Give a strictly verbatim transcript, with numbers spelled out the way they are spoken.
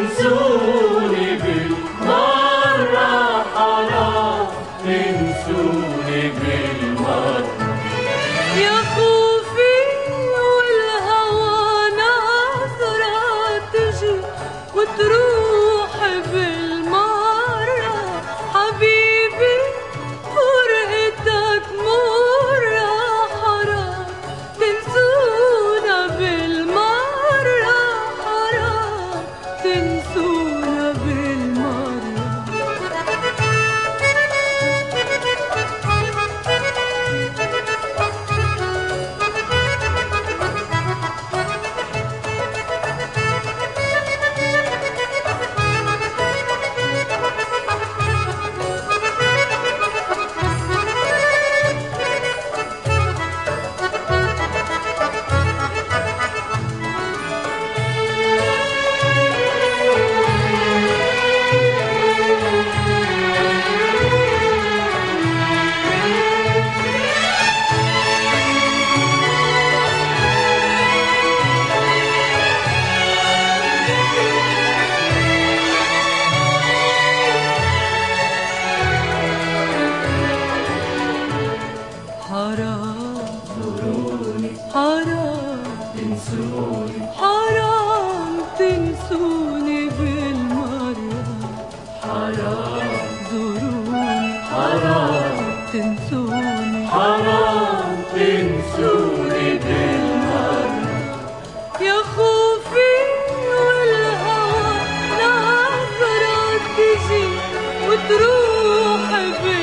تنسوني بالمرة، حرام تنسوني بالمرة. يا خوفي والهوى نظرة تجي وتروح بالمرة، حبيبي فرقتك مرة، حرام تنسونا بالمرة، حرام تنسونا بالمرة. حرام زوروني حرام تنسوني، حرام تنسوني بالمرة، حرام زوروني حرام تنسوني، حرام تنسوني بالمرة. يا خوفي والهوى نظرة تجي وتروح بالمرة.